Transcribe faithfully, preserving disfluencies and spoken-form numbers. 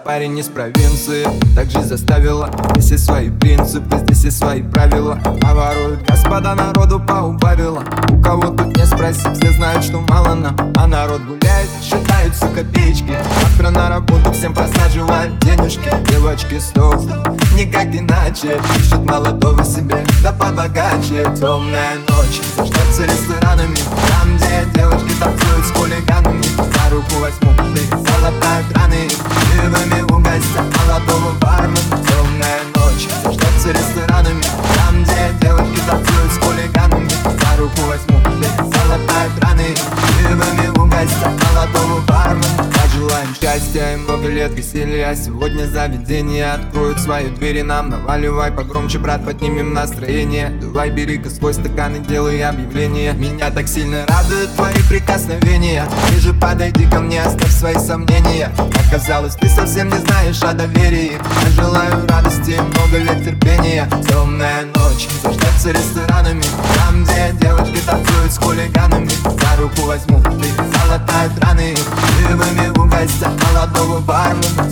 парень из провинции. Так жизнь заставила, здесь и свои принципы, здесь и свои правила. А воруют господа, народу поубавила. У кого тут не спроси, все знают, что мало нам. А народ гуляет, считаются копеечки. Завтра на работу всем просаживают денежки. Девочки, стоп, никак иначе. Ищут молодого себе, да побогаче. Темная ночь заждется ресторанами, там, где девочки танцуют с хулиганами. За руку возьму, ты золотают раны, пивами угостят молодого бармена. Темная ночь заждется ресторанами, там, где девочки танцуют с хулиганами. За руку возьму, ты золотают раны, пивами угостят молодого бармена. Пожелаем счастья и много лет веселья. Сегодня заведения откроют свои двери нам. Наваливай погромче, брат, поднимем настроение. Давай, бери-ка свой стакан и делай объявление. Меня так сильно радуют твои прикосновения. Ты же подойди ко мне, оставь свои сомнения. Оказалось, ты совсем не знаешь о доверии. Я желаю радости и много лет терпения. Темная ночь заждется ресторанами, там, где девочки танцуют с хулиганами. За руку возьму, ты золотают раны, пивами угостят молодого бармена.